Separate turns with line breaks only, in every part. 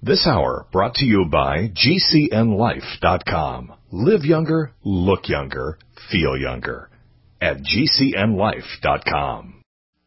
This hour brought to you by GCNLife.com. Live younger, look younger, feel younger at GCNLife.com.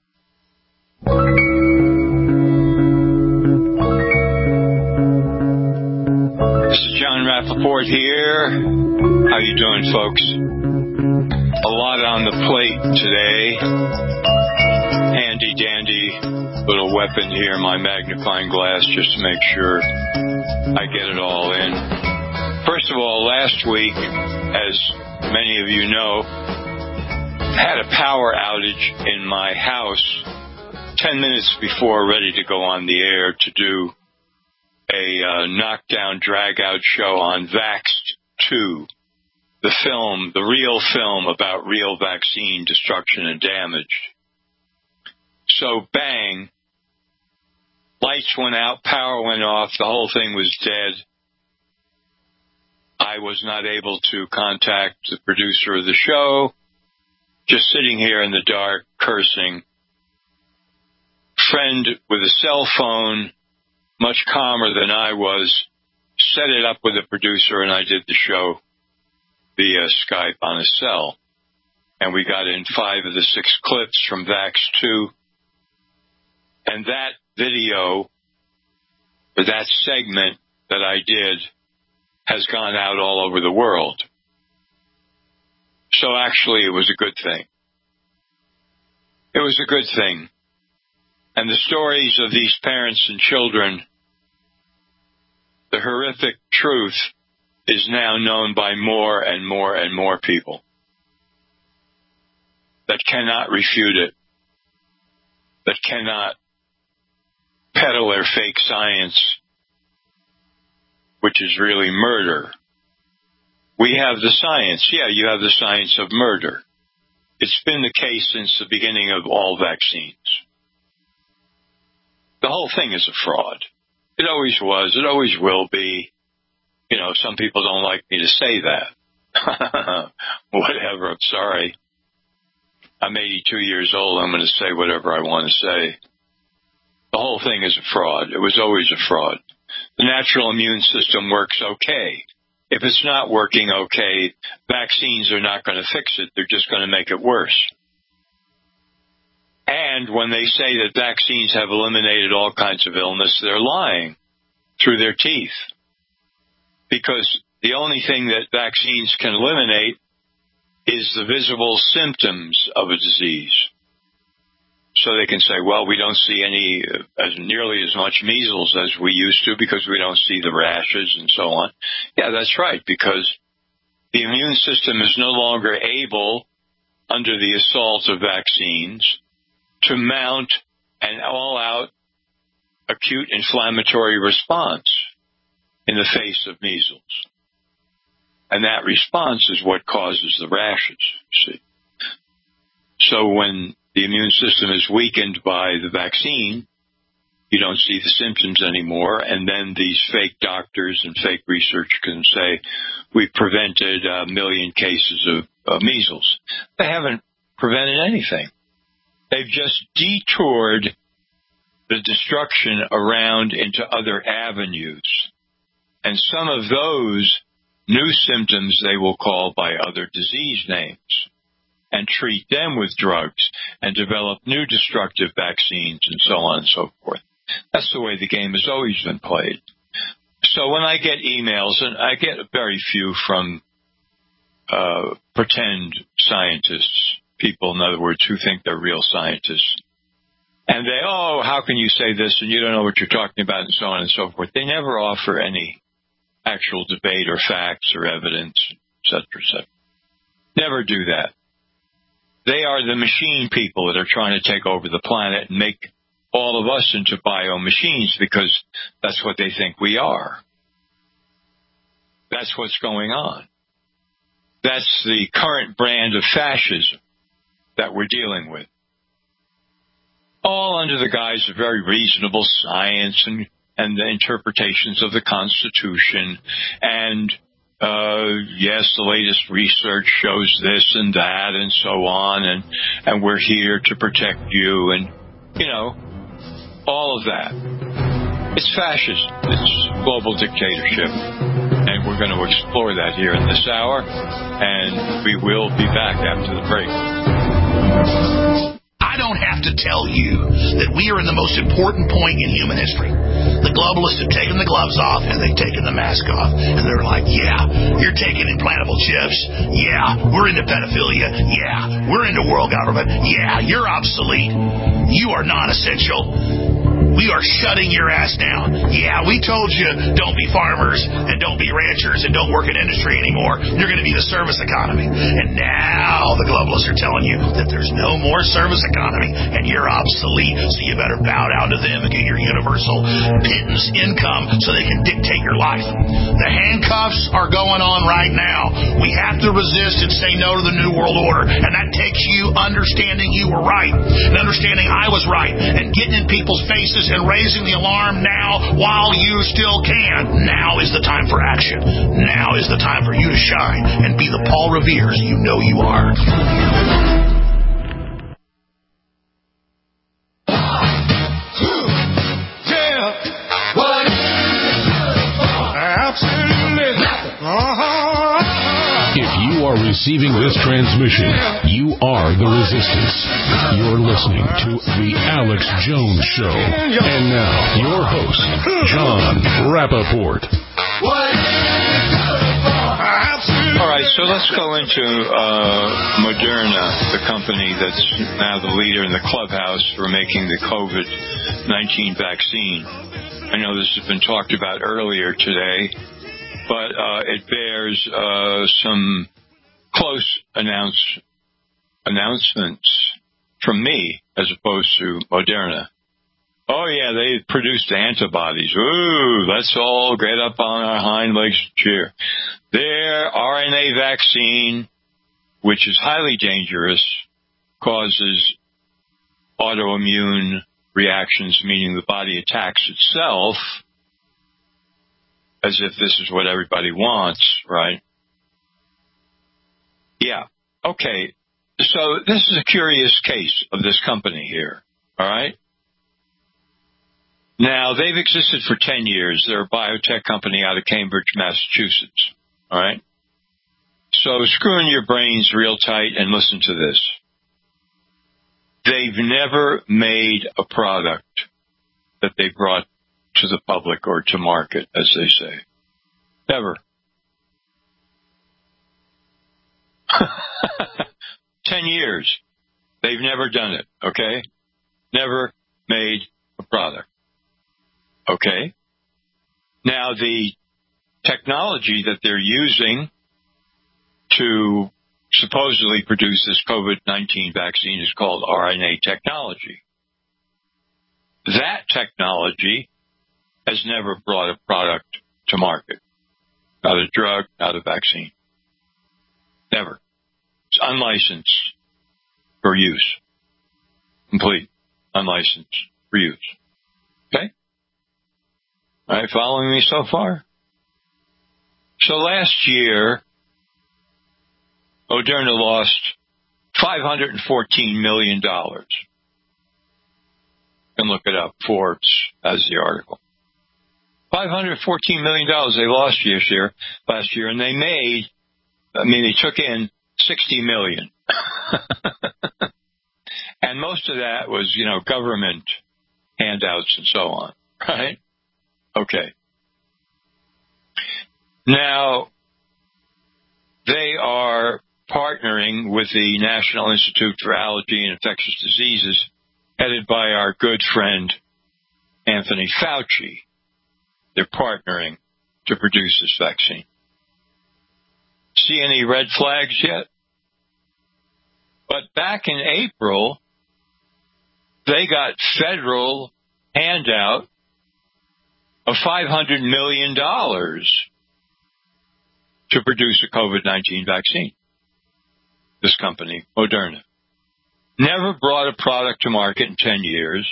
This is John Rappaport here. How you doing, folks? A lot on the plate today. Handy dandy little weapon here, my magnifying glass, just to make sure I get it all in. First of all, last week, as many of you know, had a power outage in my house 10 minutes before ready to go on the air to do a knockdown, drag-out show on Vaxxed 2, the film, the real film about real vaccine destruction and damage. So, bang, lights went out, power went off, the whole thing was dead. I was not able to contact the producer of the show, just sitting here in the dark, cursing. Friend with a cell phone, much calmer than I was, set it up with a producer, and I did the show via Skype on a cell. And we got in 5 of the 6 clips from Vaxxed 2. And that video, or that segment that I did, has gone out all over the world. So actually, it was a good thing. It was a good thing. And the stories of these parents and children, the horrific truth is now known by more and more and more people that cannot refute it, that cannot peddle their fake science, which is really murder. We have the science. Yeah, you have the science of murder. It's been the case since the beginning of all vaccines. The whole thing is a fraud. It always was. It always will be. You know, some people don't like me to say that. Whatever, I'm sorry. I'm 82 years old. I'm going to say whatever I want to say. The whole thing is a fraud. It was always a fraud. The natural immune system works okay. If it's not working okay, vaccines are not going to fix it. They're just going to make it worse. And when they say that vaccines have eliminated all kinds of illness, they're lying through their teeth. Because the only thing that vaccines can eliminate is the visible symptoms of a disease. So they can say, well, we don't see nearly as much measles as we used to because we don't see the rashes and so on. Yeah, that's right, because the immune system is no longer able, under the assault of vaccines, to mount an all-out acute inflammatory response in the face of measles. And that response is what causes the rashes, you see. So when the immune system is weakened by the vaccine, you don't see the symptoms anymore, and then these fake doctors and fake research can say, we prevented 1 million cases of measles. They haven't prevented anything. They've just detoured the destruction around into other avenues. And some of those new symptoms they will call by other disease names and treat them with drugs and develop new destructive vaccines and so on and so forth. That's the way the game has always been played. So when I get emails, and I get very few from pretend scientists, people, in other words, who think they're real scientists, and they, oh, how can you say this and you don't know what you're talking about and so on and so forth. They never offer any actual debate or facts or evidence, et cetera, Never do that. They are the machine people that are trying to take over the planet and make all of us into bio-machines because that's what they think we are. That's what's going on. That's the current brand of fascism that we're dealing with. All under the guise of very reasonable science and the interpretations of the Constitution. And, yes, the latest research shows this and that and so on. And we're here to protect you and, you know, all of that. It's fascist. It's global dictatorship. And we're going to explore that here in this hour. And we will be back after the break.
I don't have to tell you that we are in the most important point in human history. The globalists have taken the gloves off and they've taken the mask off. And they're like, yeah, you're taking implantable chips. Yeah, we're into pedophilia. Yeah, we're into world government. Yeah, you're obsolete. You are non-essential. We are shutting your ass down. Yeah, we told you don't be farmers and don't be ranchers and don't work in industry anymore. You're going to be the service economy. And now the globalists are telling you that there's no more service economy and you're obsolete, so you better bow down to them and get your universal pittance income so they can dictate your life. The handcuffs are going on right now. We have to resist and say no to the New World Order, and that takes you understanding you were right and understanding I was right and getting in people's faces and raising the alarm now while you still can. Now is the time for action. Now is the time for you to shine and be the Paul Revere's you know you are.
If you are receiving this transmission, you are the resistance. You're listening to The Alex Jones Show. And now, your host, John Rappaport.
All right, so let's go into Moderna, the company that's now the leader in the clubhouse for making the COVID-19 vaccine. I know this has been talked about earlier today, but it bears some close announcements from me as opposed to Moderna. Oh, yeah, they produced antibodies. Ooh, let's all get up on our hind legs and cheer. Their RNA vaccine, which is highly dangerous, causes autoimmune reactions, meaning the body attacks itself, as if this is what everybody wants, right? Yeah. Okay. So this is a curious case of this company here, all right? Now, they've existed for 10 years. They're a biotech company out of Cambridge, Massachusetts, all right? So screw in your brains real tight and listen to this. They've never made a product that they brought to the public or to market, as they say. Never. 10 years. They've never done it, okay? Never made a product. Okay? Now, the technology that they're using to supposedly produce this COVID-19 vaccine is called RNA technology. That technology has never brought a product to market. Not a drug, not a vaccine. Never. It's unlicensed for use. Complete. Unlicensed for use. Okay? All right, following me so far? So last year, Moderna lost $514 million. You can look it up. Forbes has the article. $514 million they lost last year, and they they took in $60 million. And most of that was, government handouts and so on, right? Okay. Now, they are partnering with the National Institute for Allergy and Infectious Diseases, headed by our good friend Anthony Fauci. They're partnering to produce this vaccine. See any red flags yet? But back in April, they got federal handout of $500 million to produce a COVID-19 vaccine. This company, Moderna. Never brought a product to market in 10 years.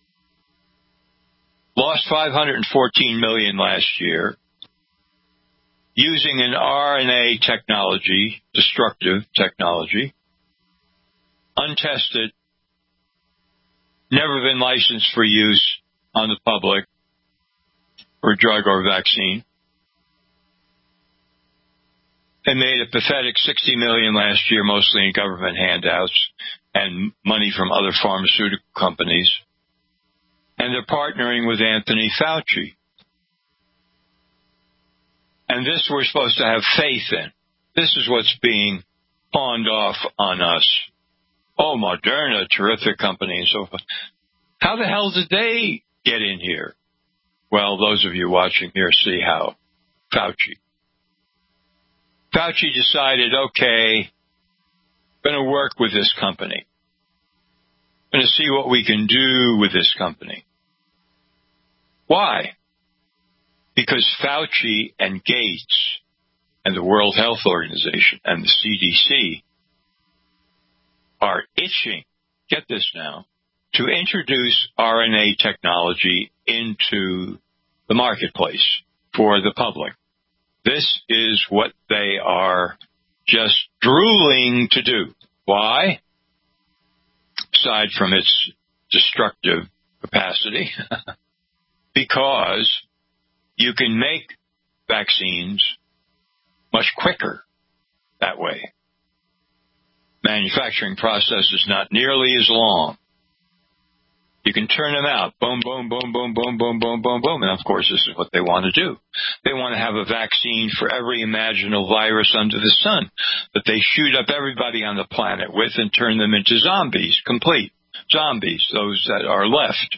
Lost $514 million last year. Using an RNA technology, destructive technology. Untested. Never been licensed for use on the public. for a drug or a vaccine. They made a pathetic $60 million last year, mostly in government handouts and money from other pharmaceutical companies. And they're partnering with Anthony Fauci. And this we're supposed to have faith in. This is what's being pawned off on us. Oh, Moderna, terrific company and so forth. How the hell did they get in here? Well, those of you watching here see how. Fauci decided, okay, I'm going to work with this company. I'm going to see what we can do with this company. Why? Because Fauci and Gates and the World Health Organization and the CDC are itching, get this now, to introduce RNA technology into the marketplace for the public. This is what they are just drooling to do. Why? Aside from its destructive capacity, because you can make vaccines much quicker that way. Manufacturing process is not nearly as long. You can turn them out. Boom, boom, boom, boom, boom, boom, boom, boom, boom. And, of course, this is what they want to do. They want to have a vaccine for every imaginable virus under the sun that they shoot up everybody on the planet with and turn them into zombies, complete zombies, those that are left.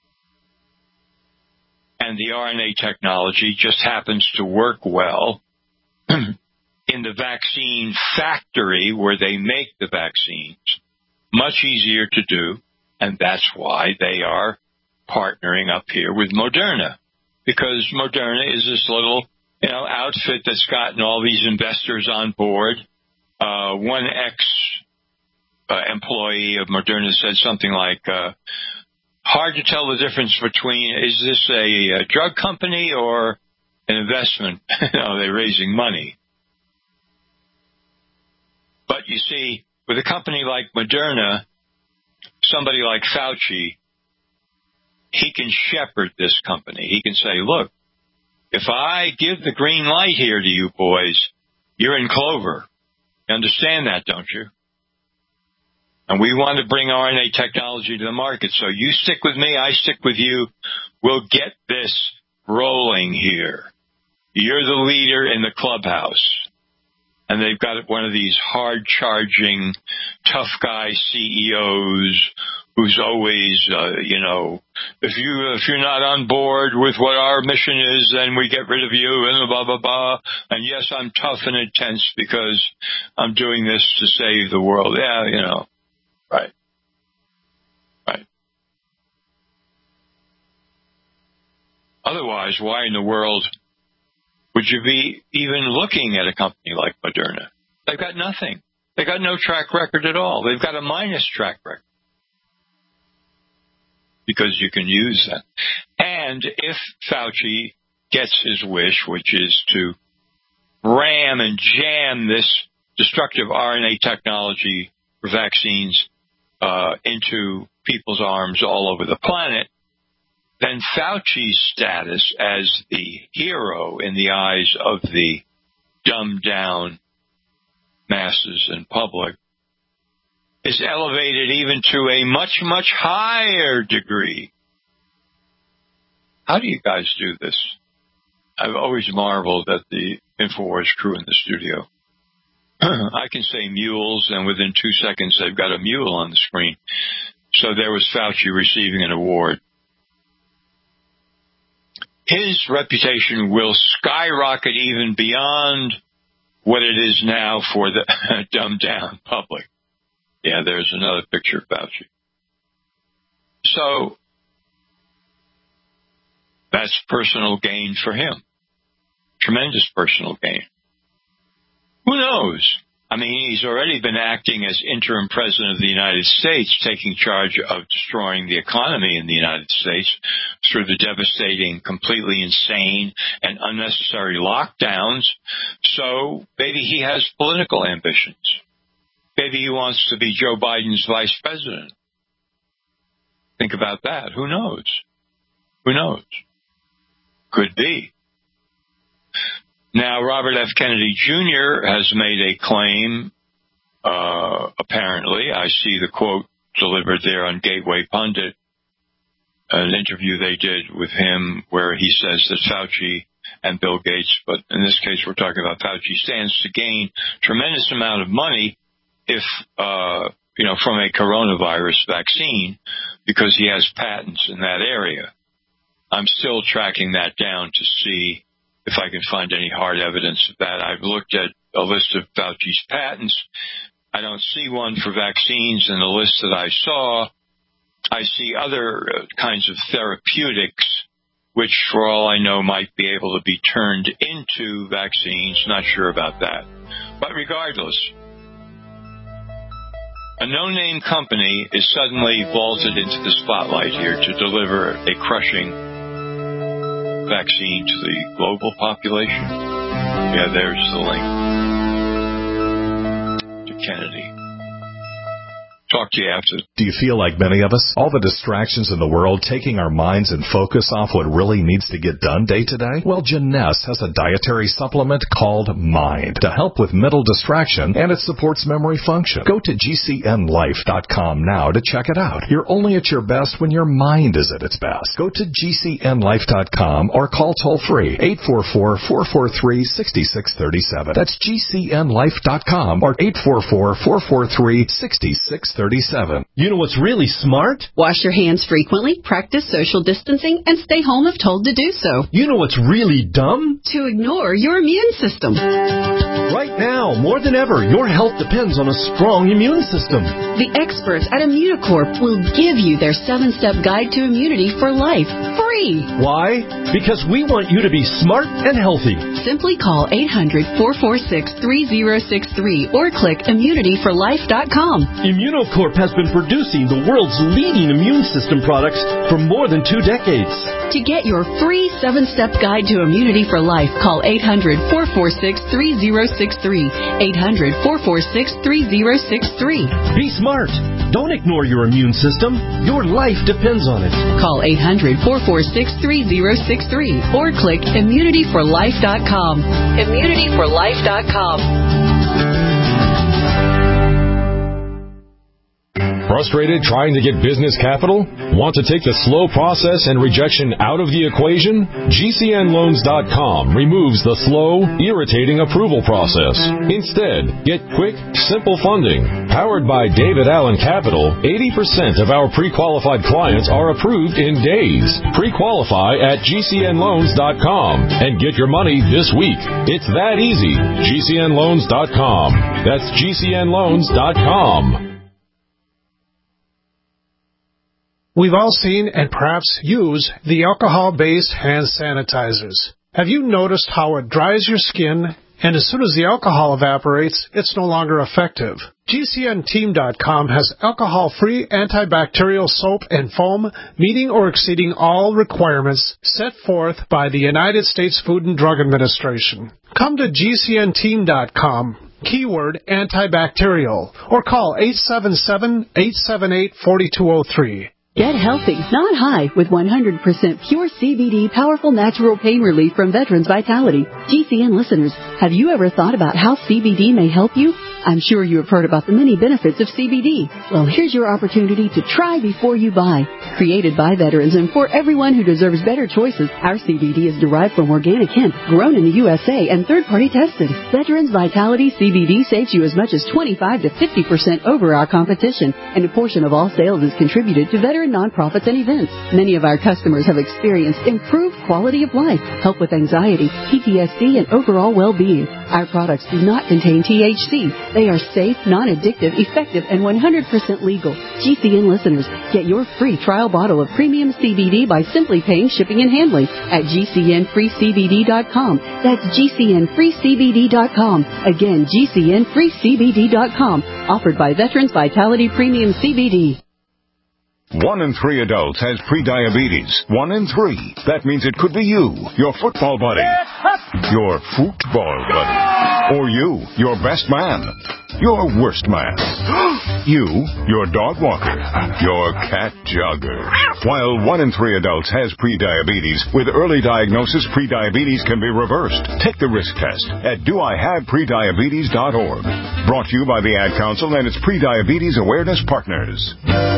And the RNA technology just happens to work well in the vaccine factory where they make the vaccines. Much easier to do. And that's why they are partnering up here with Moderna, because Moderna is this little, outfit that's gotten all these investors on board. One ex-employee of Moderna said something like, hard to tell the difference between, is this a drug company or an investment? They're raising money. But you see, with a company like Moderna, somebody like Fauci, he can shepherd this company. He can say, look, if I give the green light here to you boys, you're in clover. You understand that, don't you? And we want to bring RNA technology to the market. So you stick with me, I stick with you. We'll get this rolling here. You're the leader in the clubhouse. And they've got one of these hard-charging, tough guy CEOs who's always, if you're not on board with what our mission is, then we get rid of you, and blah, blah, blah. And yes, I'm tough and intense because I'm doing this to save the world. Yeah, right. Right. Otherwise, why in the world would you be even looking at a company like Moderna? They've got nothing. They've got no track record at all. They've got a minus track record. Because you can use that. And if Fauci gets his wish, which is to ram and jam this destructive RNA technology for vaccines into people's arms all over the planet, then Fauci's status as the hero in the eyes of the dumbed-down masses and public is elevated even to a much, much higher degree. How do you guys do this? I've always marveled at the InfoWars crew in the studio. I can say mules, and within 2 seconds they've got a mule on the screen. So there was Fauci receiving an award. His reputation will skyrocket even beyond what it is now for the dumbed-down public. Yeah, there's another picture of Fauci. So that's personal gain for him. Tremendous personal gain. Who knows? I mean, he's already been acting as interim president of the United States, taking charge of destroying the economy in the United States through the devastating, completely insane, and unnecessary lockdowns. So maybe he has political ambitions. Maybe he wants to be Joe Biden's vice president. Think about that. Who knows? Who knows? Could be. Now, Robert F. Kennedy Jr. has made a claim, apparently. I see the quote delivered there on Gateway Pundit, an interview they did with him where he says that Fauci and Bill Gates, but in this case we're talking about Fauci, stands to gain tremendous amount of money if, from a coronavirus vaccine because he has patents in that area. I'm still tracking that down to see if I can find any hard evidence of that. I've looked at a list of Fauci's patents. I don't see one for vaccines in the list that I saw. I see other kinds of therapeutics, which for all I know might be able to be turned into vaccines. Not sure about that. But regardless, a no-name company is suddenly vaulted into the spotlight here to deliver a crushing vaccine to the global population. Yeah, there's the link to Kennedy. Talk to you after.
Do you feel like many of us? All the distractions in the world taking our minds and focus off what really needs to get done day to day? Well, Jeunesse has a dietary supplement called Mind to help with mental distraction, and it supports memory function. Go to GCNLife.com now to check it out. You're only at your best when your mind is at its best. Go to GCNLife.com or call toll-free 844-443-6637. That's GCNLife.com or 844-443-6637.
You know what's really smart?
Wash your hands frequently, practice social distancing, and stay home if told to do so.
You know what's really dumb?
To ignore your immune system.
Right now, more than ever, your health depends on a strong immune system.
The experts at Immunocorp will give you their 7-step guide to immunity for life, free.
Why? Because we want you to be smart and healthy.
Simply call 800-446-3063 or click immunityforlife.com.
Immunocorp has been producing the world's leading immune system products for more than 2 decades.
To get your free 7-step guide to immunity for life, call 800-446-3063. 800-446-3063.
Be smart. Don't ignore your immune system. Your life depends on it.
Call 800-446-3063 or click immunityforlife.com. Immunityforlife.com.
Frustrated trying to get business capital? Want to take the slow process and rejection out of the equation? GCNLoans.com removes the slow, irritating approval process. Instead, get quick, simple funding. Powered by David Allen Capital, 80% of our pre-qualified clients are approved in days. Pre-qualify at GCNLoans.com and get your money this week. It's that easy. GCNLoans.com. That's GCNLoans.com.
We've all seen and perhaps use the alcohol-based hand sanitizers. Have you noticed how it dries your skin, and as soon as the alcohol evaporates, it's no longer effective? GCNteam.com has alcohol-free antibacterial soap and foam meeting or exceeding all requirements set forth by the United States Food and Drug Administration. Come to GCNteam.com, keyword antibacterial, or call 877-878-4203.
Get healthy, not high, with 100% pure CBD powerful natural pain relief from Veterans Vitality. GCN listeners, have you ever thought about how CBD may help you? I'm sure you have heard about the many benefits of CBD. Well, here's your opportunity to try before you buy. Created by veterans and for everyone who deserves better choices, our CBD is derived from organic hemp, grown in the USA, and third-party tested. Veterans Vitality CBD saves you as much as 25 to 50% over our competition, and a portion of all sales is contributed to veteran nonprofits and events. Many of our customers have experienced improved quality of life, help with anxiety, PTSD, and overall well-being. Our products do not contain THC. They are safe, non-addictive, effective, and 100% legal. GCN listeners, get your free trial bottle of premium CBD by simply paying shipping and handling at GCNFreeCBD.com. That's GCNFreeCBD.com. Again, GCNFreeCBD.com. Offered by Veterans Vitality Premium CBD.
1 in 3 adults has prediabetes. 1 in 3. That means it could be you, your football buddy, your football buddy, or you, your best man, your worst man. You, your dog walker, your cat jogger. While 1 in 3 adults has prediabetes, with early diagnosis, prediabetes can be reversed. Take the risk test at doihaveprediabetes.org. Brought to you by the Ad Council and its Prediabetes Awareness Partners.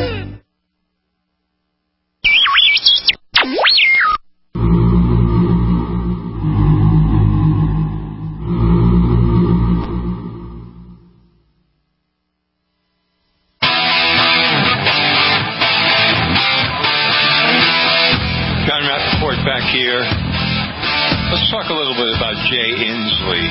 Back here. Let's talk a little bit about Jay Inslee,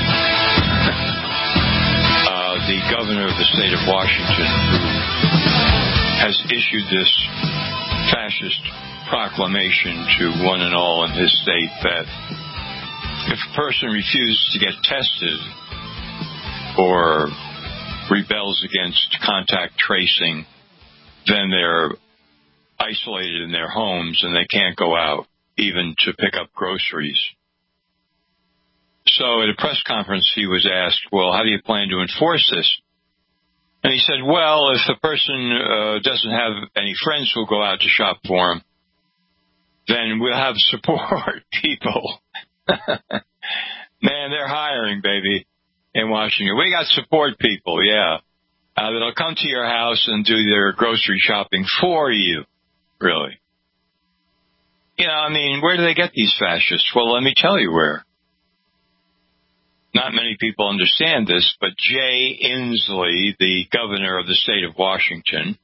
the governor of the state of Washington, who has issued this fascist proclamation to one and all in his state that if a person refuses to get tested or rebels against contact tracing, then they're isolated in their homes and they can't go out even to pick up groceries. So at a press conference, he was asked, well, how do you plan to enforce this? And he said, well, if the person doesn't have any friends who'll go out to shop for him, then we'll have support people. Man, they're hiring, baby, in Washington. We got support people, yeah, that'll come to your house and do their grocery shopping for you, really. You know, I mean, where do they get these fascists? Well, let me tell you where. Not many people understand this, but Jay Inslee, the governor of the state of Washington,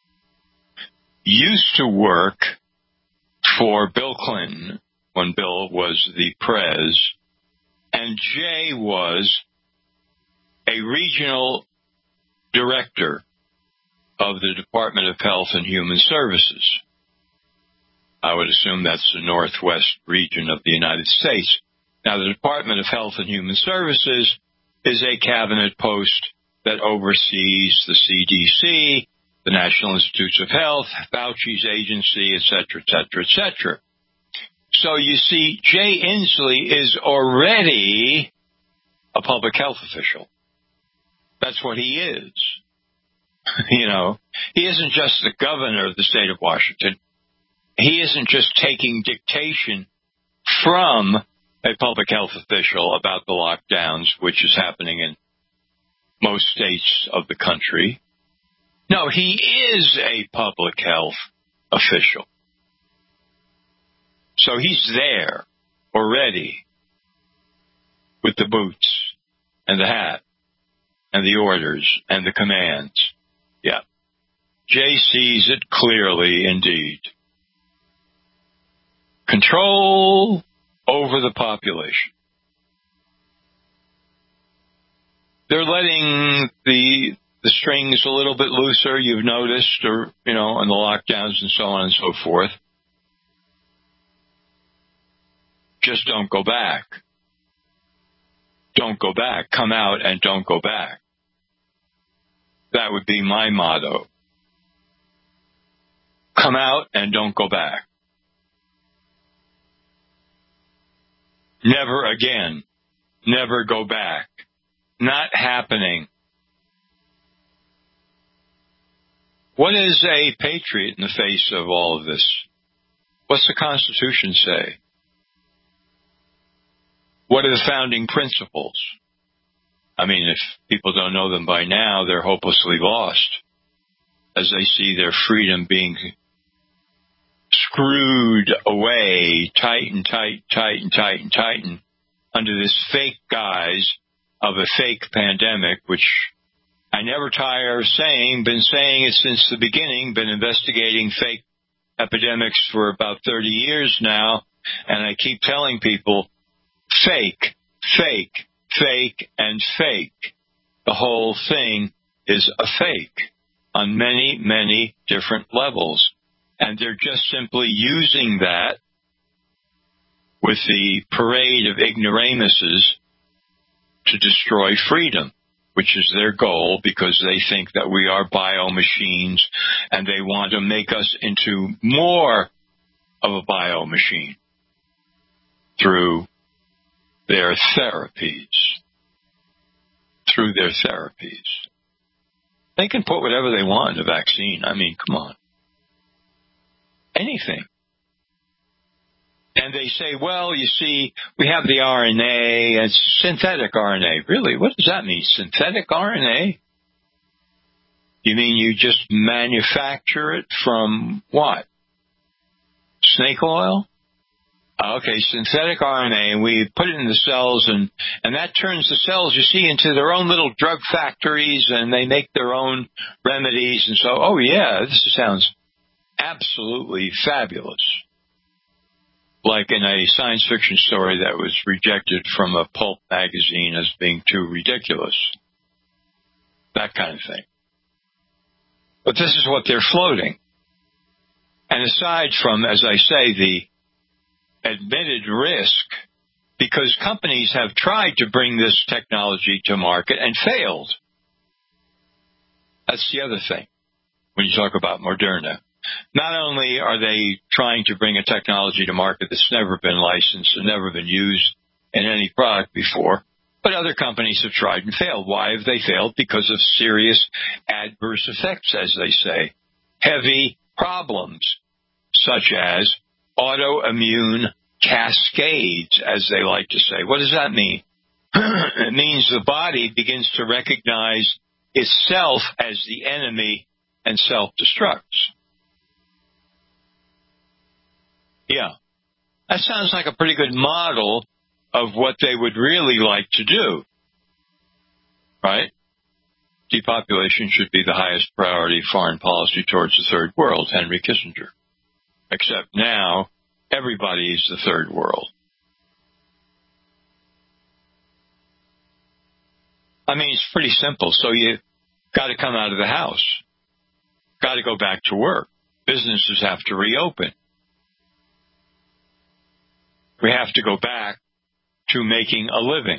used to work for Bill Clinton when Bill was the prez, and Jay was a regional director of the Department of Health and Human Services. I would assume that's the northwest region of the United States. Now, the Department of Health and Human Services is a cabinet post that oversees the CDC, the National Institutes of Health, Fauci's agency, et cetera, et cetera, et cetera. So you see, Jay Inslee is already a public health official. That's what he is. You know, he isn't just the governor of the state of Washington. He isn't just taking dictation from a public health official about the lockdowns, which is happening in most states of the country. No, he is a public health official. So he's there already with the boots and the hat and the orders and the commands. Yeah. Jay sees it clearly indeed. Control over the population. They're letting the strings a little bit looser, you've noticed, or, you know, in the lockdowns and so on and so forth. Just don't go back. Don't go back. Come out and don't go back. That would be my motto. Come out and don't go back. Never again. Never go back. Not happening. What is a patriot in the face of all of this? What's the Constitution say? What are the founding principles? I mean, if people don't know them by now, they're hopelessly lost as they see their freedom being screwed away, tighten under this fake guise of a fake pandemic, which I never tire of saying, been saying it since the beginning, been investigating fake epidemics for about 30 years now, and I keep telling people, fake, fake, fake, and fake. The whole thing is a fake on many, many different levels. And they're just simply using that with the parade of ignoramuses to destroy freedom, which is their goal because they think that we are biomachines and they want to make us into more of a biomachine through their therapies. They can put whatever they want in a vaccine. I mean, come on. Anything. And they say, well, you see, we have the RNA, and it's synthetic RNA. Really? What does that mean? Synthetic RNA? You mean you just manufacture it from what? Snake oil? Okay, synthetic RNA, and we put it in the cells, and that turns the cells, you see, into their own little drug factories, and they make their own remedies. And so, oh, yeah, this sounds absolutely fabulous. Like in a science fiction story that was rejected from a pulp magazine as being too ridiculous. That kind of thing. But this is what they're floating. And aside from, as I say, the admitted risk, because companies have tried to bring this technology to market and failed. That's the other thing when you talk about Moderna. Not only are they trying to bring a technology to market that's never been licensed and never been used in any product before, but other companies have tried and failed. Why have they failed? Because of serious adverse effects, as they say. Heavy problems, such as autoimmune cascades, as they like to say. What does that mean? It means the body begins to recognize itself as the enemy and self-destructs. Yeah. That sounds like a pretty good model of what they would really like to do. Right? Depopulation should be the highest priority foreign policy towards the third world, Henry Kissinger. Except now, everybody is the third world. I mean, it's pretty simple. So you got to come out of the house. Got to go back to work. Businesses have to reopen. We have to go back to making a living.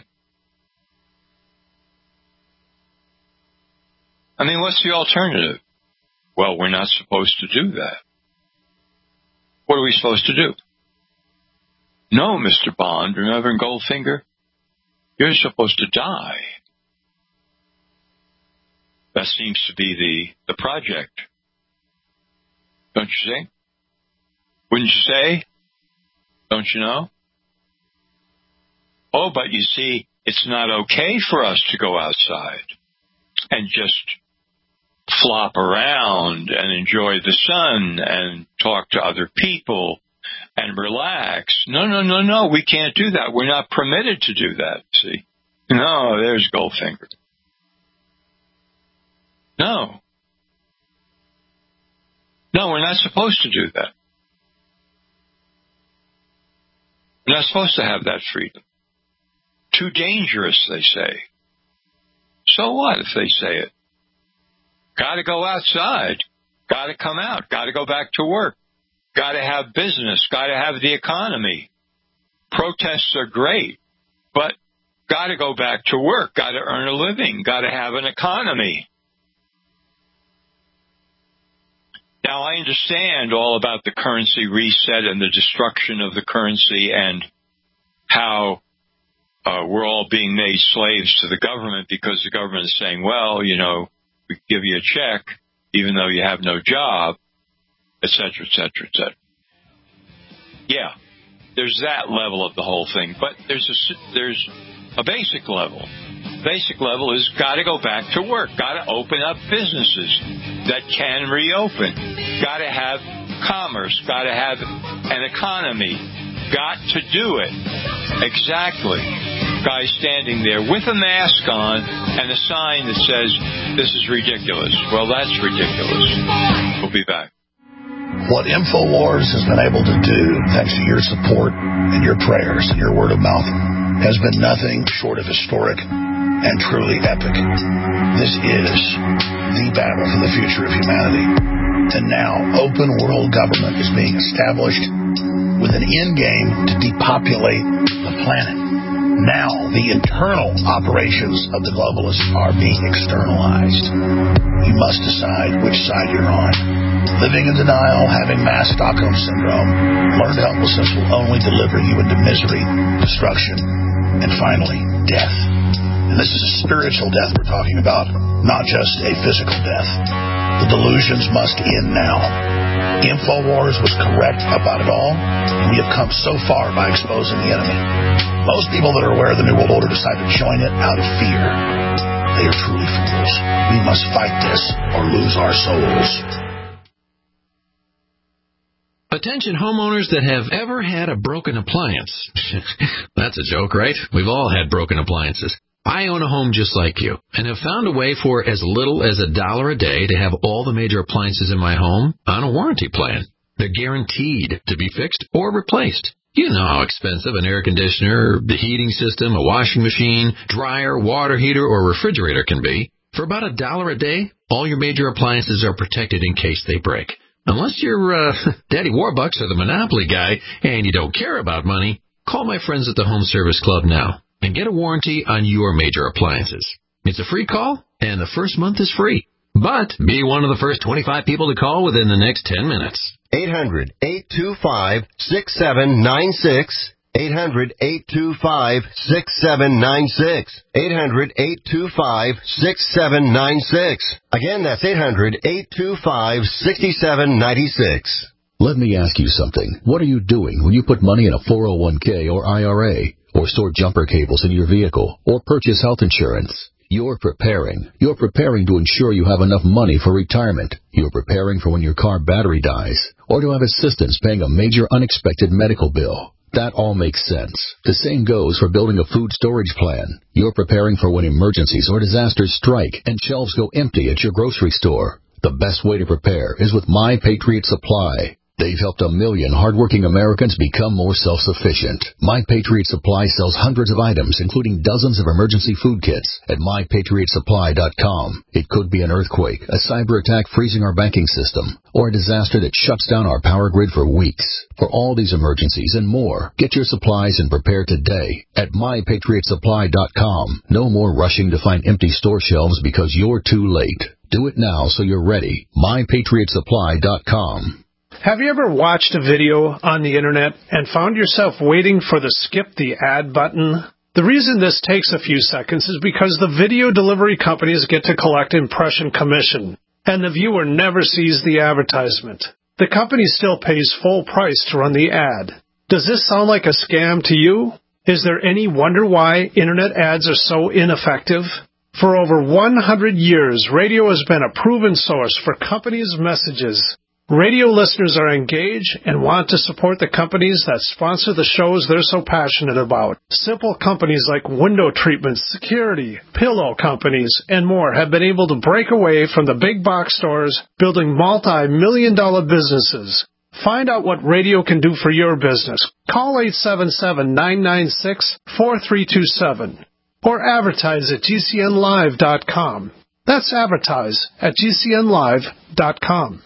I mean, what's the alternative? Well, we're not supposed to do that. What are we supposed to do? No, Mr. Bond, remember in Goldfinger? You're supposed to die. That seems to be the project. Don't you say? Wouldn't you say? Don't you know? Oh, but you see, it's not okay for us to go outside and just flop around and enjoy the sun and talk to other people and relax. No, we can't do that. We're not permitted to do that, see? No, there's Goldfinger. No, we're not supposed to do that. We're not supposed to have that freedom. Too dangerous, they say. So what if they say it? Got to go outside. Got to come out. Got to go back to work. Got to have business. Got to have the economy. Protests are great, but got to go back to work. Got to earn a living. Got to have an economy. Now, I understand all about the currency reset and the destruction of the currency and how we're all being made slaves to the government because the government is saying, well, you know, we give you a check even though you have no job, et cetera, et cetera, et cetera. Yeah, there's that level of the whole thing. But there's a basic level. Basic level is got to go back to work. Got to open up businesses that can reopen. Got to have commerce. Got to have an economy. Got to do it. Exactly. Guy standing there with a mask on and a sign that says, this is ridiculous. Well, that's ridiculous. We'll be back.
What InfoWars has been able to do, thanks to your support and your prayers and your word of mouth, has been nothing short of historic and truly epic. This is the battle for the future of humanity. And now, open world government is being established with an end game to depopulate the planet. Now, the internal operations of the globalists are being externalized. You must decide which side you're on. Living in denial, having mass Stockholm syndrome, learned helplessness will only deliver you into misery, destruction, and finally, death. And this is a spiritual death we're talking about, not just a physical death. The delusions must end now. InfoWars was correct about it all, and we have come so far by exposing the enemy. Most people that are aware of the New World Order decide to join it out of fear. They are truly fools. We must fight this or lose our souls.
Attention homeowners that have ever had a broken appliance. That's a joke, right? We've all had broken appliances. I own a home just like you and have found a way for as little as $1 a day to have all the major appliances in my home on a warranty plan. They're guaranteed to be fixed or replaced. You know how expensive an air conditioner, the heating system, a washing machine, dryer, water heater, or refrigerator can be. For about $1 a day, all your major appliances are protected in case they break. Unless you're Daddy Warbucks or the Monopoly guy and you don't care about money, call my friends at the Home Service Club now and get a warranty on your major appliances. It's a free call, and the first month is free. But be one of the first 25 people to call within the next 10 minutes.
800-825-6796. 800-825-6796. 800-825-6796. Again, that's 800-825-6796.
Let me ask you something. What are you doing when you put money in a 401k or IRA, or store jumper cables in your vehicle, or purchase health insurance? You're preparing. You're preparing to ensure you have enough money for retirement. You're preparing for when your car battery dies, or to have assistance paying a major unexpected medical bill. That all makes sense. The same goes for building a food storage plan. You're preparing for when emergencies or disasters strike and shelves go empty at your grocery store. The best way to prepare is with My Patriot Supply. They've helped 1 million hardworking Americans become more self-sufficient. My Patriot Supply sells hundreds of items, including dozens of emergency food kits at MyPatriotSupply.com. It could be an earthquake, a cyber attack freezing our banking system, or a disaster that shuts down our power grid for weeks. For all these emergencies and more, get your supplies and prepare today at MyPatriotSupply.com. No more rushing to find empty store shelves because you're too late. Do it now so you're ready. MyPatriotSupply.com.
Have you ever watched a video on the internet and found yourself waiting for the skip the ad button? The reason this takes a few seconds is because the video delivery companies get to collect impression commission, and the viewer never sees the advertisement. The company still pays full price to run the ad. Does this sound like a scam to you? Is there any wonder why internet ads are so ineffective? For over 100 years, radio has been a proven source for companies' messages. Radio listeners are engaged and want to support the companies that sponsor the shows they're so passionate about. Simple companies like window treatments, security, pillow companies, and more have been able to break away from the big box stores, building multi-million-dollar businesses. Find out what radio can do for your business. Call 877-996-4327 or advertise at GCNlive.com. That's advertise at GCNlive.com.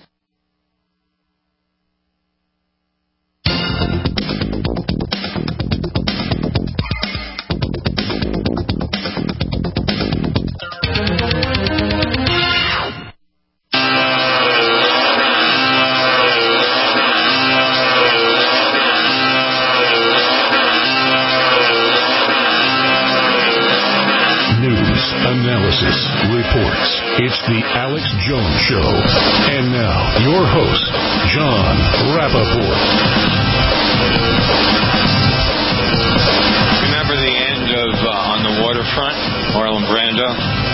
Analysis, reports. It's the Alex Jones Show. And now, your host, John Rappaport.
Remember the end of On the Waterfront, Marlon Brando?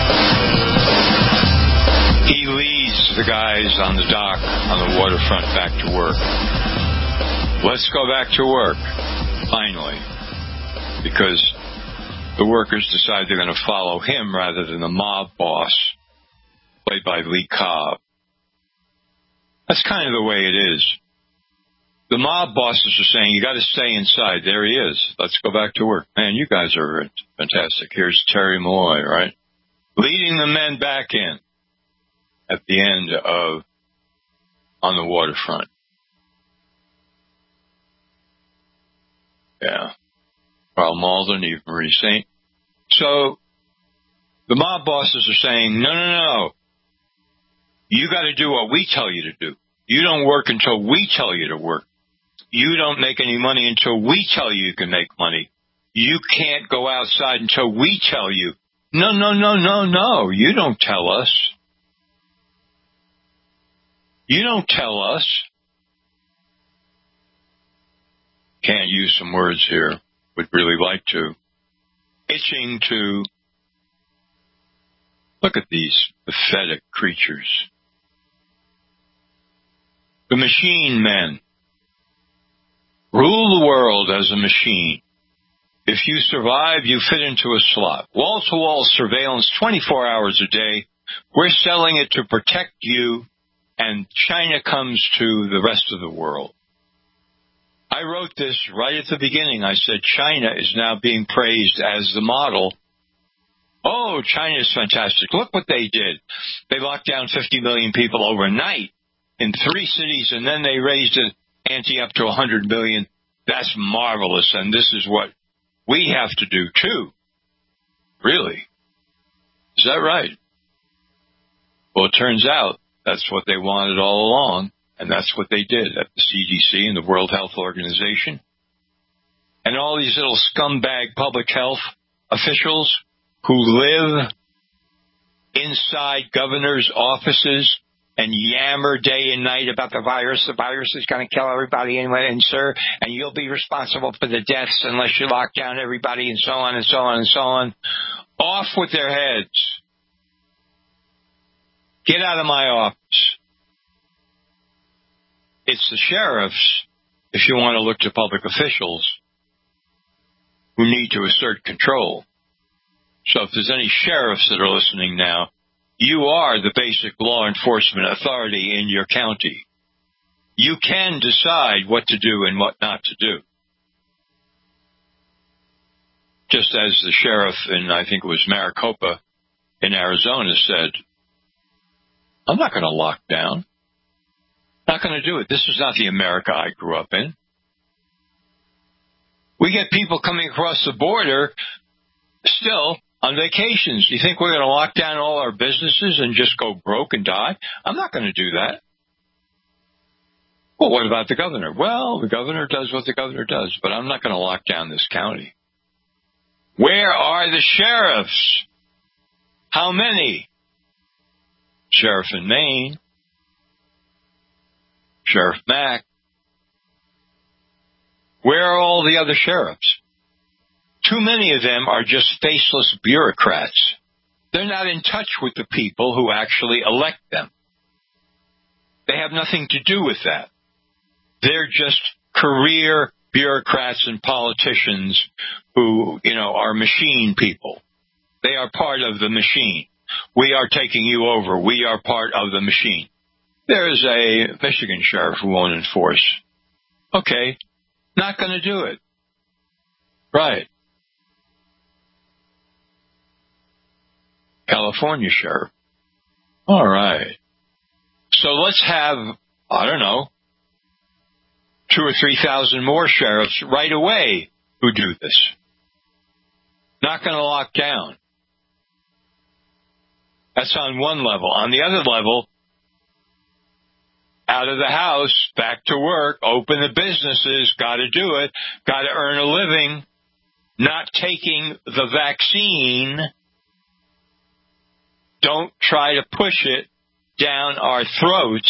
He leads the guys on the dock on the waterfront back to work. Let's go back to work, finally, because the workers decide they're going to follow him rather than the mob boss, played by Lee Cobb. That's kind of the way it is. The mob bosses are saying, you got to stay inside. There he is. Let's go back to work. Man, you guys are fantastic. Here's Terry Malloy, right? Leading the men back in at the end of On the Waterfront. Yeah. Carl Malden, Eve Marie Saint. So the mob bosses are saying, no. You got to do what we tell you to do. You don't work until we tell you to work. You don't make any money until we tell you you can make money. You can't go outside until we tell you No. You don't tell us. You don't tell us. Can't use some words here. Would really like to. Itching to. Look at these pathetic creatures. The machine men rule the world as a machine. If you survive, you fit into a slot. Wall-to-wall surveillance 24 hours a day. We're selling it to protect you, and China comes to the rest of the world. I wrote this right at the beginning. I said China is now being praised as the model. Oh, China is fantastic. Look what they did. They locked down 50 million people overnight in 3 cities, and then they raised the ante up to 100 million. That's marvelous, and this is what we have to do, too. Really? Is that right? Well, it turns out that's what they wanted all along, and that's what they did at the CDC and the World Health Organization. And all these little scumbag public health officials who live inside governors' offices and yammer day and night about the virus. The virus is going to kill everybody anyway, and sir, and you'll be responsible for the deaths unless you lock down everybody, and so on and so on and so on. Off with their heads. Get out of my office. It's the sheriffs, if you want to look to public officials, who need to assert control. So if there's any sheriffs that are listening now, you are the basic law enforcement authority in your county. You can decide what to do and what not to do. Just as the sheriff in, I think it was Maricopa in Arizona said, I'm not going to lock down. Not going to do it. This is not the America I grew up in. We get people coming across the border still on vacations. Do you think we're going to lock down all our businesses and just go broke and die? I'm not going to do that. Well, what about the governor? Well, the governor does what the governor does, but I'm not going to lock down this county. Where are the sheriffs? How many? Sheriff in Maine, Sheriff Mack. Where are all the other sheriffs? Too many of them are just faceless bureaucrats. They're not in touch with the people who actually elect them. They have nothing to do with that. They're just career bureaucrats and politicians who, are machine people. They are part of the machine. We are taking you over. We are part of the machine. There is a Michigan sheriff who won't enforce. Okay, not going to do it. Right. California sheriff. All right. So let's have, 2,000 or 3,000 more sheriffs right away who do this. Not going to lock down. That's on one level. On the other level, out of the house, back to work, open the businesses, got to do it, got to earn a living, not taking the vaccine. Don't try to push it down our throats.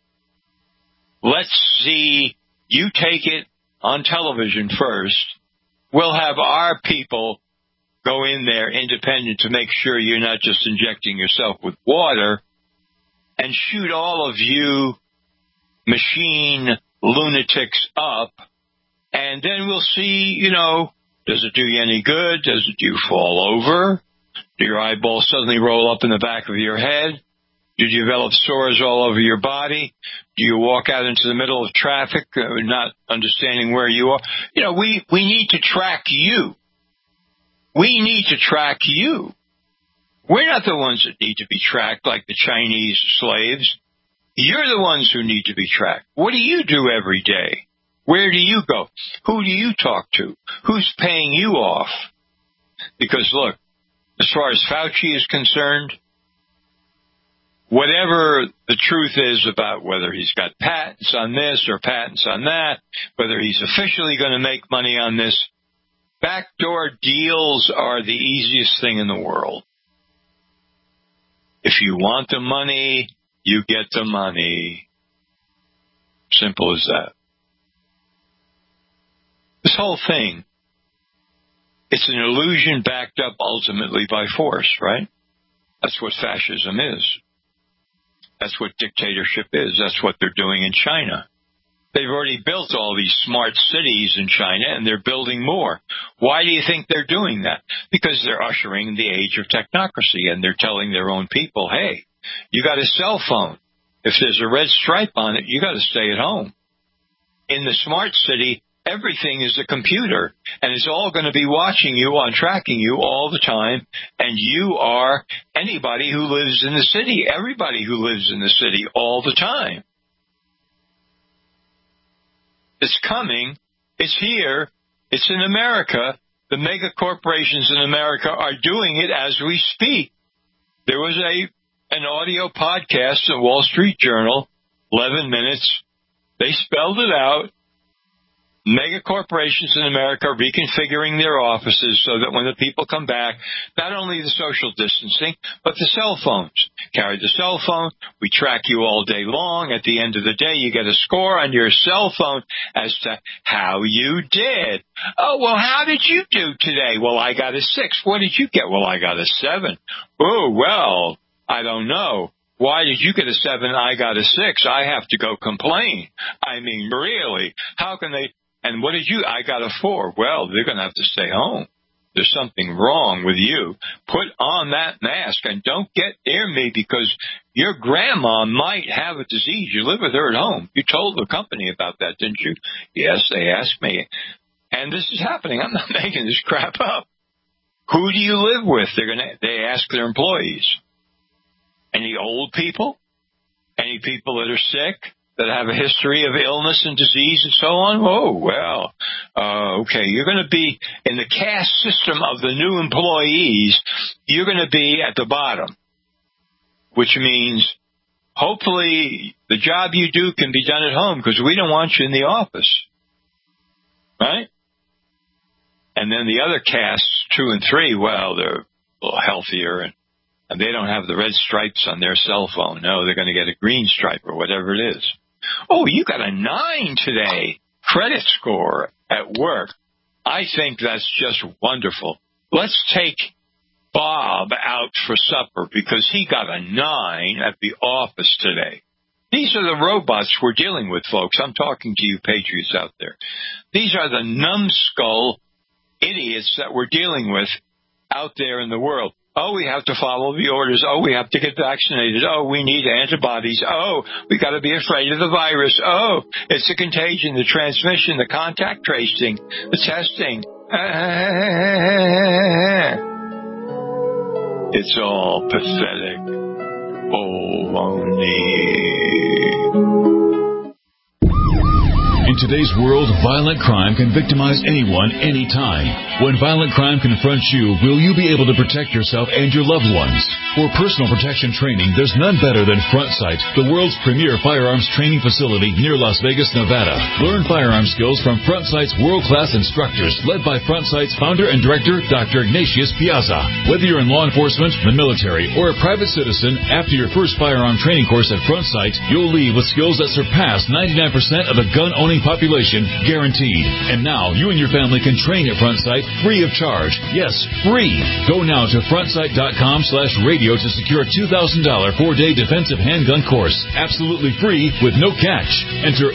Let's see you take it on television first. We'll have our people go in there independent to make sure you're not just injecting yourself with water, and shoot all of you machine lunatics up, and then we'll see, does it do you any good? Does it do you fall over? Do your eyeballs suddenly roll up in the back of your head? Do you develop sores all over your body? Do you walk out into the middle of traffic not understanding where you are? We need to track you. We need to track you. We're not the ones that need to be tracked like the Chinese slaves. You're the ones who need to be tracked. What do you do every day? Where do you go? Who do you talk to? Who's paying you off? Because, look, as far as Fauci is concerned, whatever the truth is about whether he's got patents on this or patents on that, whether he's officially going to make money on this, backdoor deals are the easiest thing in the world. If you want the money, you get the money. Simple as that. This whole thing, it's an illusion backed up ultimately by force, right? That's what fascism is. That's what dictatorship is. That's what they're doing in China. They've already built all these smart cities in China, and they're building more. Why do you think they're doing that? Because they're ushering the age of technocracy, and they're telling their own people, hey, you got a cell phone. If there's a red stripe on it, you got to stay at home. In the smart city, everything is a computer, and it's all going to be watching you on tracking you all the time, and you are anybody who lives in the city, everybody who lives in the city all the time. It's coming. It's here. It's in America. The mega corporations in America are doing it as we speak. There was an audio podcast in Wall Street Journal, 11 minutes. They spelled it out. Mega corporations in America are reconfiguring their offices so that when the people come back, not only the social distancing, but the cell phones. Carry the cell phone. We track you all day long. At the end of the day, you get a score on your cell phone as to how you did. Oh, well, how did you do today? Well, I got a 6. What did you get? Well, I got a 7. Oh, well, I don't know. Why did you get a 7? I got a 6. I have to go complain. I mean, really? How can they? And what did you? I got a 4. Well, they're going to have to stay home. There's something wrong with you. Put on that mask and don't get near me because your grandma might have a disease. You live with her at home. You told the company about that, didn't you? Yes, they asked me. And this is happening. I'm not making this crap up. Who do you live with? They ask their employees. Any old people? Any people that are sick? That have a history of illness and disease and so on? Oh, well, okay, you're going to be in the caste system of the new employees, you're going to be at the bottom, which means hopefully the job you do can be done at home because we don't want you in the office, right? And then the other castes, 2 and 3, well, they're a little healthier and they don't have the red stripes on their cell phone. No, they're going to get a green stripe or whatever it is. Oh, you got a 9 today, credit score at work. I think that's just wonderful. Let's take Bob out for supper because he got a 9 at the office today. These are the robots we're dealing with, folks. I'm talking to you patriots out there. These are the numbskull idiots that we're dealing with out there in the world. Oh, we have to follow the orders. Oh, we have to get vaccinated. Oh, we need antibodies. Oh, we got to be afraid of the virus. Oh, it's the contagion, the transmission, the contact tracing, the testing. It's all pathetic. Baloney.
In today's world, violent crime can victimize anyone, anytime. When violent crime confronts you, will you be able to protect yourself and your loved ones? For personal protection training, there's none better than Front Sight, the world's premier firearms training facility near Las Vegas, Nevada. Learn firearm skills from Front Sight's world-class instructors, led by Front Sight's founder and director, Dr. Ignatius Piazza. Whether you're in law enforcement, the military, or a private citizen, after your first firearm training course at Front Sight, you'll leave with skills that surpass 99% of the gun-owning population, guaranteed. And now, you and your family can train at Front Sight free of charge. Yes, free. Go now to frontsight.com/radio to secure a $2,000 4-day defensive handgun course. Absolutely free with no catch. Enter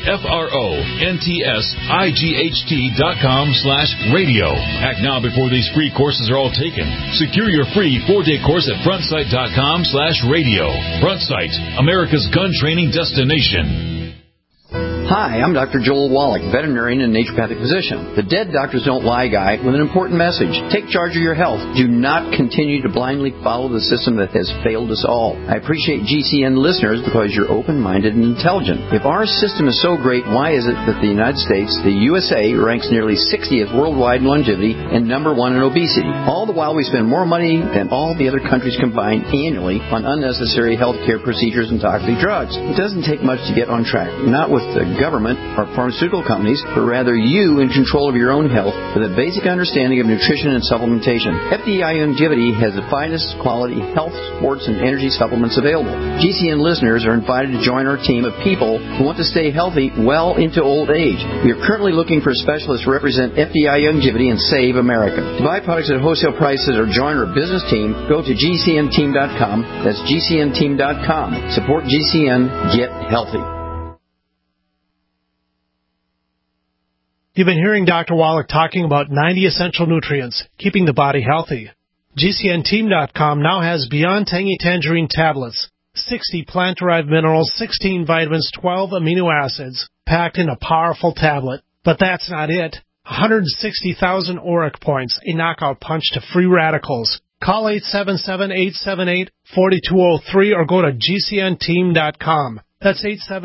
FRONTSIGHT.com/radio. Act now before these free courses are all taken. Secure your free 4-day course at frontsight.com/radio. Front Sight, America's gun training destination.
Hi, I'm Dr. Joel Wallach, veterinarian and naturopathic physician. The Dead Doctors Don't Lie guy with an important message. Take charge of your health. Do not continue to blindly follow the system that has failed us all. I appreciate GCN listeners because you're open-minded and intelligent. If our system is so great, why is it that the United States, the USA, ranks nearly 60th worldwide in longevity and number 1 in obesity? All the while we spend more money than all the other countries combined annually on unnecessary health care procedures and toxic drugs. It doesn't take much to get on track. Not with the government or pharmaceutical companies, but rather you in control of your own health with a basic understanding of nutrition and supplementation. FDI Longevity has the finest quality health, sports, and energy supplements available. GCN listeners are invited to join our team of people who want to stay healthy well into old age. We are currently looking for specialists to represent FDI Longevity and Save America. To buy products at wholesale prices or join our business team, go to GCNteam.com. That's GCNteam.com. Support GCN. Get healthy.
You've been hearing Dr. Wallach talking about 90 essential nutrients, keeping the body healthy. GCNteam.com now has Beyond Tangy Tangerine tablets, 60 plant-derived minerals, 16 vitamins, 12 amino acids, packed in a powerful tablet. But that's not it. 160,000 ORAC points, a knockout punch to free radicals. Call 877-878-4203 or go to GCNteam.com. That's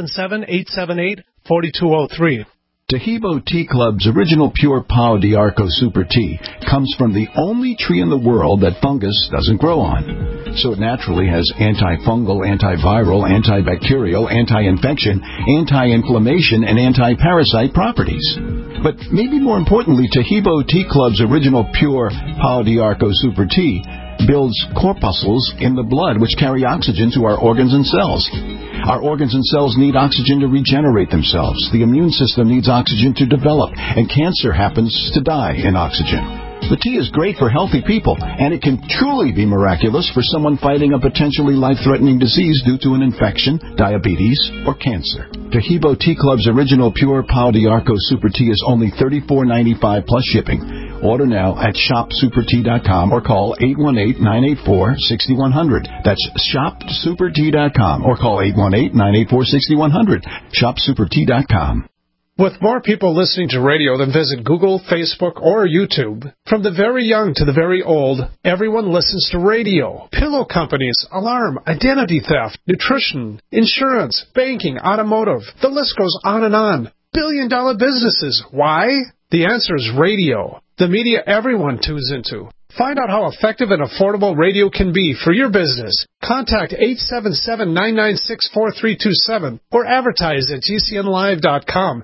877-878-4203.
Tahibo Tea Club's original pure Pau d'Arco Super Tea comes from the only tree in the world that fungus doesn't grow on. So it naturally has antifungal, antiviral, antibacterial, anti-infection, anti-inflammation, and anti-parasite properties. But maybe more importantly, Tahibo Tea Club's original pure Pau d'Arco Super Tea builds corpuscles in the blood which carry oxygen to our organs and cells. Our organs and cells need oxygen to regenerate themselves. The immune system needs oxygen to develop, and cancer happens to die in oxygen. The tea is great for healthy people, and it can truly be miraculous for someone fighting a potentially life-threatening disease due to an infection, diabetes, or cancer. Tahibo Tea Club's original pure Pau d'Arco Super Tea is only $34.95 plus shipping. Order now at shopsupertea.com or call 818-984-6100. That's shopsupertea.com or call 818-984-6100. Shopsupertea.com.
With more people listening to radio than visit Google, Facebook, or YouTube, from the very young to the very old, everyone listens to radio. Pillow companies, alarm, identity theft, nutrition, insurance, banking, automotive. The list goes on and on. Billion-dollar businesses. Why? The answer is radio. The media everyone tunes into. Find out how effective and affordable radio can be for your business. Contact 877-996-4327 or advertise at GCNlive.com.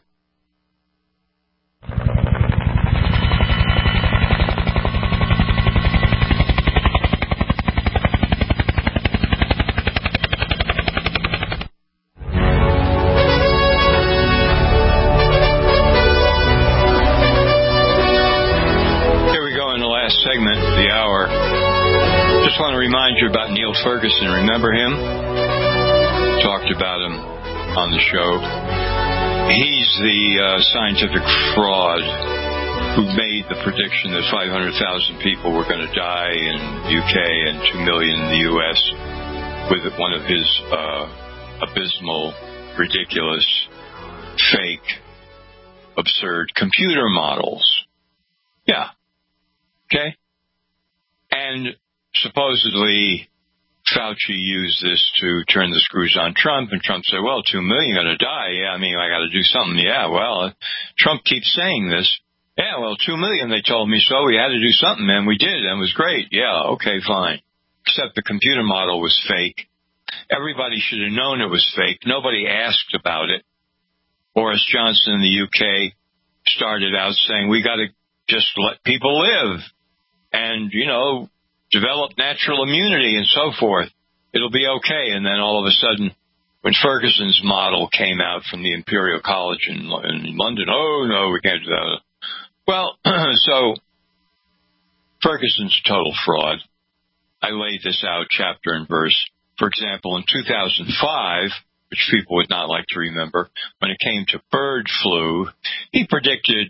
Segment of the hour. Just want to remind you about Neil Ferguson. Remember him? Talked about him on the show. He's the scientific fraud who made the prediction that 500,000 people were going to die in the UK and 2 million in the US with one of his abysmal, ridiculous, fake, absurd computer models. Yeah. Okay? And supposedly Fauci used this to turn the screws on Trump, and Trump said, well, 2 million are going to die. Yeah, I mean, I got to do something. Yeah, well, Trump keeps saying this. Yeah, well, 2 million, they told me so. We had to do something, and we did, and it was great. Yeah, okay, fine. Except the computer model was fake. Everybody should have known it was fake. Nobody asked about it. Boris Johnson in the UK started out saying, we got to just let people live. And, you know, develop natural immunity and so forth. It'll be okay. And then all of a sudden, when Ferguson's model came out from the Imperial College in London, oh, no, we can't do that. Well, so Ferguson's a total fraud. I laid this out chapter and verse. For example, in 2005, which people would not like to remember, when it came to bird flu, he predicted,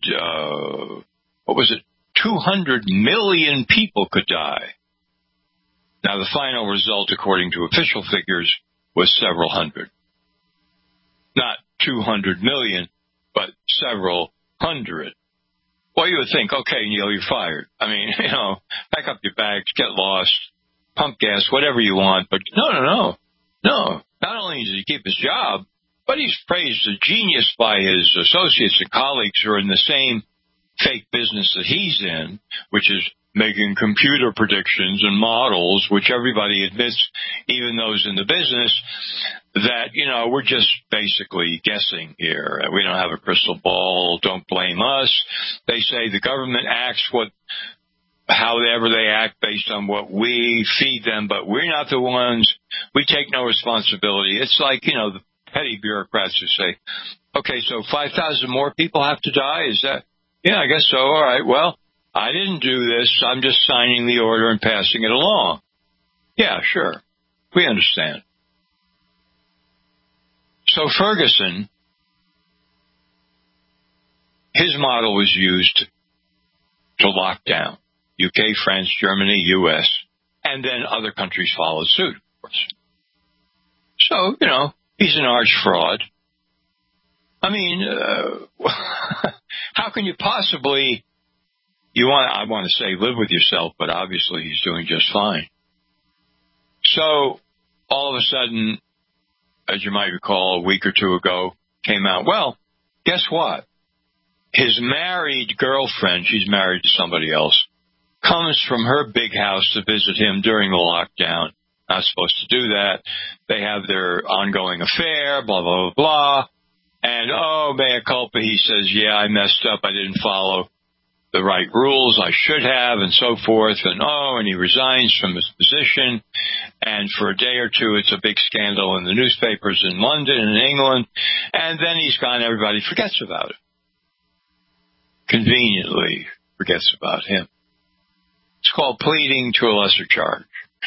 200 million people could die. Now, the final result, according to official figures, was several hundred. Not 200 million, but several hundred. Well, you would think, okay, Neil, you're fired. I mean, you know, pack up your bags, get lost, pump gas, whatever you want. But no. Not only does he keep his job, but he's praised as a genius by his associates and colleagues who are in the same fake business that he's in, which is making computer predictions and models, which everybody admits, even those in the business, that, we're just basically guessing here. We don't have a crystal ball. Don't blame us. They say the government acts however they act based on what we feed them, but we're not the ones. We take no responsibility. It's like, the petty bureaucrats who say, okay, so 5,000 more people have to die? Is that? Yeah, I guess so. All right, well, I didn't do this. I'm just signing the order and passing it along. Yeah, sure. We understand. So Ferguson, his model was used to lock down UK, France, Germany, US, and then other countries followed suit, of course. So, he's an arch fraud. I mean, how can you possibly, I want to say live with yourself, but obviously he's doing just fine. So, all of a sudden, as you might recall, a week or two ago, came out, well, guess what? His married girlfriend, she's married to somebody else, comes from her big house to visit him during the lockdown. Not supposed to do that. They have their ongoing affair, blah, blah, blah, blah. And, mea culpa, he says, yeah, I messed up. I didn't follow the right rules. I should have, and so forth. And he resigns from his position. And for a day or two, it's a big scandal in the newspapers in London and in England. And then he's gone. Everybody forgets about it. Conveniently forgets about him. It's called pleading to a lesser charge.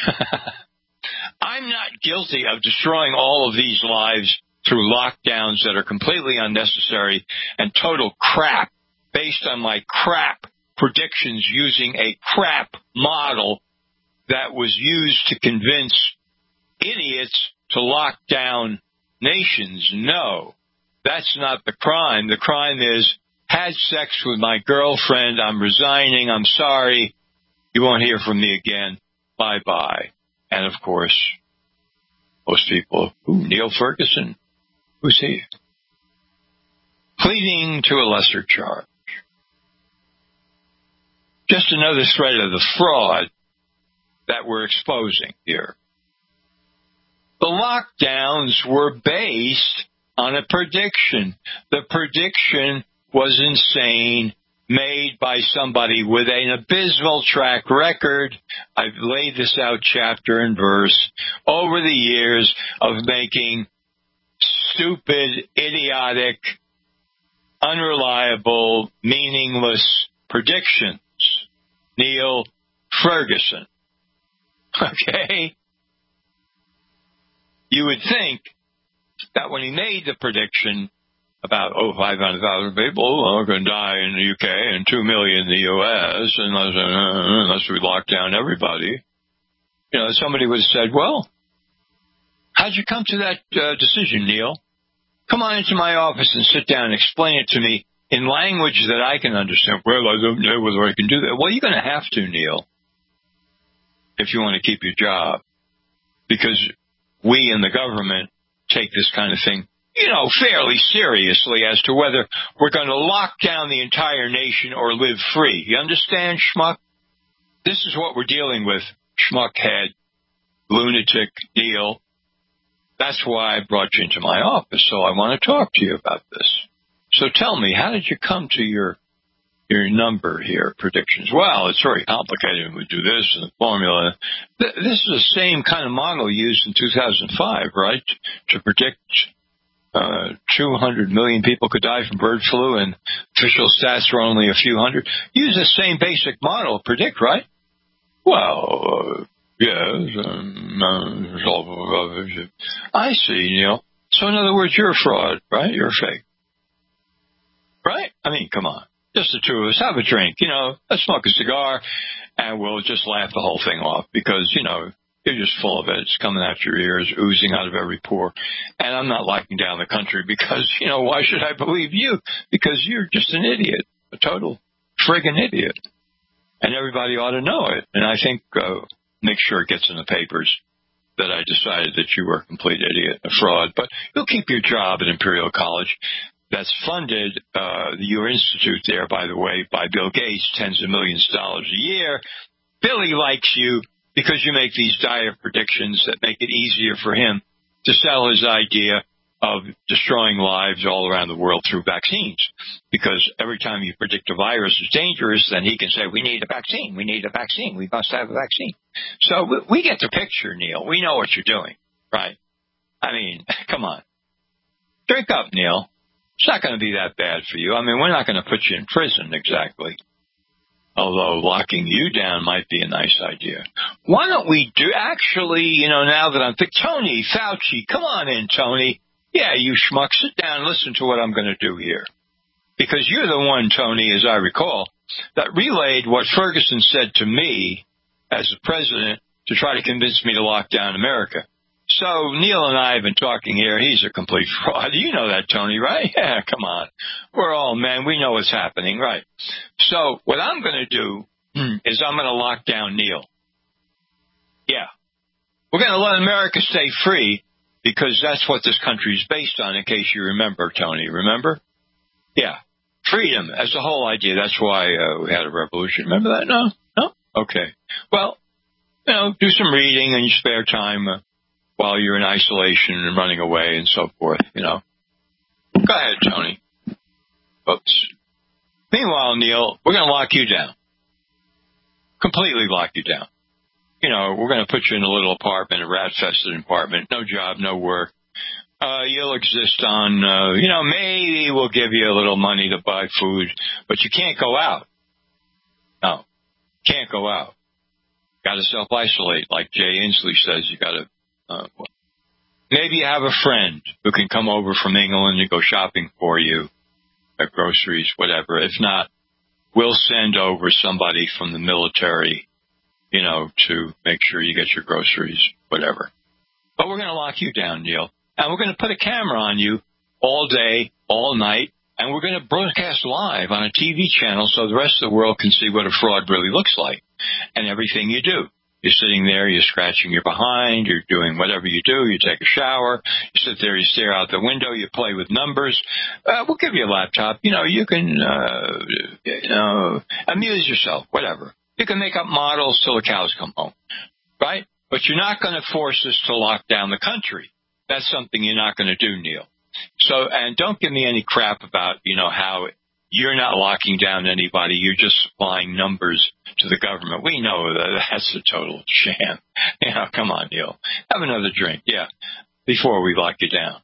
I'm not guilty of destroying all of these lives through lockdowns that are completely unnecessary and total crap based on my crap predictions using a crap model that was used to convince idiots to lock down nations. No, that's not the crime. The crime is had sex with my girlfriend. I'm resigning. I'm sorry. You won't hear from me again. Bye-bye. And, of course, most people, Neil Ferguson, who's he? Pleading to a lesser charge. Just another thread of the fraud that we're exposing here. The lockdowns were based on a prediction. The prediction was insane, made by somebody with an abysmal track record. I've laid this out chapter and verse over the years of making stupid, idiotic, unreliable, meaningless predictions. Neil Ferguson. Okay? You would think that when he made the prediction about, 500,000 people are going to die in the UK and 2 million in the US unless we lock down everybody, somebody would have said, well, how'd you come to that decision, Neil? Come on into my office and sit down and explain it to me in language that I can understand. Well, I don't know whether I can do that. Well, you're going to have to, Neil, if you want to keep your job, because we in the government take this kind of thing, fairly seriously as to whether we're going to lock down the entire nation or live free. You understand, schmuck? This is what we're dealing with, schmuckhead, lunatic deal. That's why I brought you into my office, so I want to talk to you about this. So tell me, how did you come to your number here, predictions? Well, it's very complicated. We do this and the formula. This is the same kind of model used in 2005, right, to predict 200 million people could die from bird flu and official stats were only a few hundred. Use the same basic model, predict, right? Well, yes. I see, Neil. So in other words, you're a fraud, right? You're a fake. Right? I mean, come on. Just the two of us. Have a drink. Let's smoke a cigar and we'll just laugh the whole thing off because, you're just full of it. It's coming out your ears, oozing out of every pore. And I'm not locking down the country because, why should I believe you? Because you're just an idiot, a total friggin' idiot. And everybody ought to know it. And I think, make sure it gets in the papers that I decided that you were a complete idiot, a fraud. But you'll keep your job at Imperial College. That's funded, your institute there, by the way, by Bill Gates, tens of millions of dollars a year. Billy likes you because you make these dire predictions that make it easier for him to sell his idea of destroying lives all around the world through vaccines. Because every time you predict a virus is dangerous, then he can say, we need a vaccine, we need a vaccine, we must have a vaccine. So we get the picture, Neil. We know what you're doing, right? I mean, come on. Drink up, Neil. It's not going to be that bad for you. I mean, we're not going to put you in prison exactly. Although locking you down might be a nice idea. Why don't we do, actually, now that I'm thinking, Tony Fauci, come on in, Tony. Yeah, you schmuck, sit down and listen to what I'm going to do here. Because you're the one, Tony, as I recall, that relayed what Ferguson said to me as the president to try to convince me to lock down America. So Neil and I have been talking here. He's a complete fraud. You know that, Tony, right? Yeah, come on. We're all men. We know what's happening, right? So what I'm going to do is I'm going to lock down Neil. Yeah. We're going to let America stay free because that's what this country is based on, in case you remember, Tony. Remember? Yeah. Freedom. That's the whole idea. That's why we had a revolution. Remember that? No? Okay. Well, do some reading in your spare time while you're in isolation and running away and so forth, Go ahead, Tony. Oops. Meanwhile, Neil, we're going to lock you down. Completely lock you down. We're going to put you in a little apartment, a rat-fested apartment, no job, no work. You'll exist on, maybe we'll give you a little money to buy food, but you can't go out. No, can't go out. Got to self-isolate, like Jay Inslee says. You got to, maybe you have a friend who can come over from England and go shopping for you at groceries, whatever. If not, we'll send over somebody from the military, to make sure you get your groceries, whatever. But we're going to lock you down, Neil. And we're going to put a camera on you all day, all night, and we're going to broadcast live on a TV channel so the rest of the world can see what a fraud really looks like and everything you do. You're sitting there, you're scratching your behind, you're doing whatever you do, you take a shower, you sit there, you stare out the window, you play with numbers. We'll give you a laptop. You can, amuse yourself, whatever. You can make up models till the cows come home, right? But you're not going to force us to lock down the country. That's something you're not going to do, Neil. So, and don't give me any crap about, how you're not locking down anybody. You're just supplying numbers to the government. We know that that's a total sham. Come on, Neil. Have another drink. Yeah. Before we lock you down.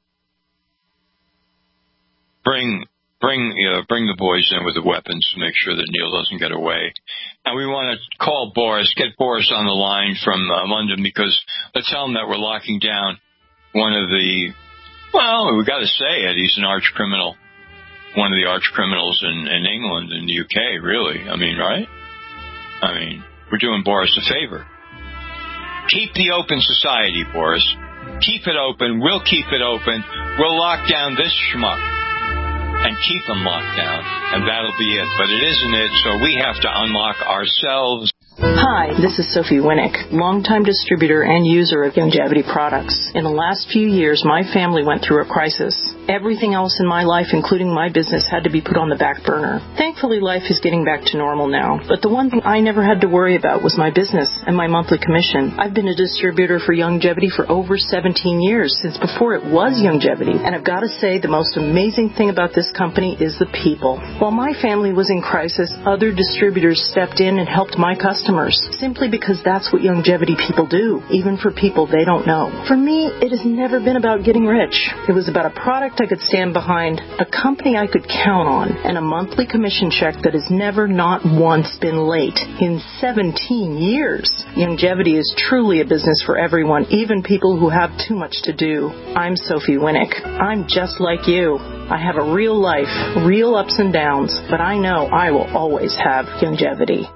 Bring the boys in with the weapons to make sure that Neil doesn't get away. And we want to call Boris, get Boris on the line from London, because let's tell him that we're locking down one of the, we got to say it, he's an arch criminal, one of the arch criminals in England and the UK, really. I mean, right? We're doing Boris a favor. Keep the open society, Boris. Keep it open. We'll keep it open. We'll lock down this schmuck and keep them locked down, and that'll be it. But it isn't it, so we have to unlock ourselves.
Hi, this is Sophie Winnick, longtime distributor and user of Youngevity products. In the last few years, my family went through a crisis. Everything else in my life, including my business, had to be put on the back burner. Thankfully, life is getting back to normal now. But the one thing I never had to worry about was my business and my monthly commission. I've been a distributor for Youngevity for over 17 years, since before it was Youngevity. And I've got to say, the most amazing thing about this company is the people. While my family was in crisis, other distributors stepped in and helped my customers, simply because that's what Youngevity people do, even for people they don't know. For me, it has never been about getting rich. It was about a product I could stand behind, a company I could count on, and a monthly commission check that has never, not once, been late in 17 years. Youngevity is truly a business for everyone, even people who have too much to do. I'm Sophie Winnick. I'm just like you. I have a real life, real ups and downs, but I know I will always have Youngevity.